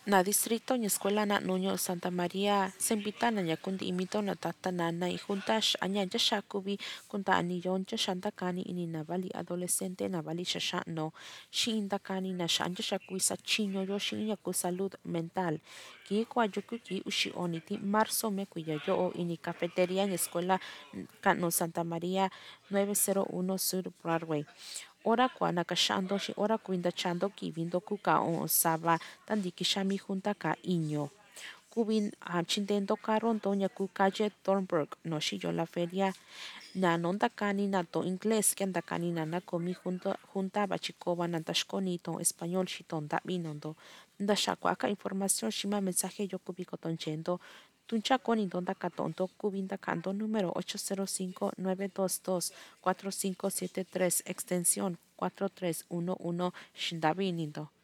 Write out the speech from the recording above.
Na distrito ni escuela na nuño Santa María sempitana nya kundi imito na tatanana y juntas anya ya shakubi kunta aniyon ya shantakani ini na bali adolescente na bali shashano shindakani na shanja shakui sa chinyo yo shinya ku salud mental ki kwa yuku ki ushi oniti marzo me kuya yo ini cafetería ni escuela kano Santa María 901 Sur Broadway. Ora kwa nakashando shi ora kuinda chando ki vindo kuka on saba tandiki shami junta ka inyo. Kubin chintendo karon doña ku calle Thornburg no shi yo la feria na nonda kani na to inglés que anda kani na komi junta bachikoba na tashkoni to español shi tonda binondo. Nda shakwa aka información shima mensaje yo kubiko tonchendo. Tuncha koni donda katonto kubinda kanto número 805-922-4573 extensión 4311 Shindabinindo.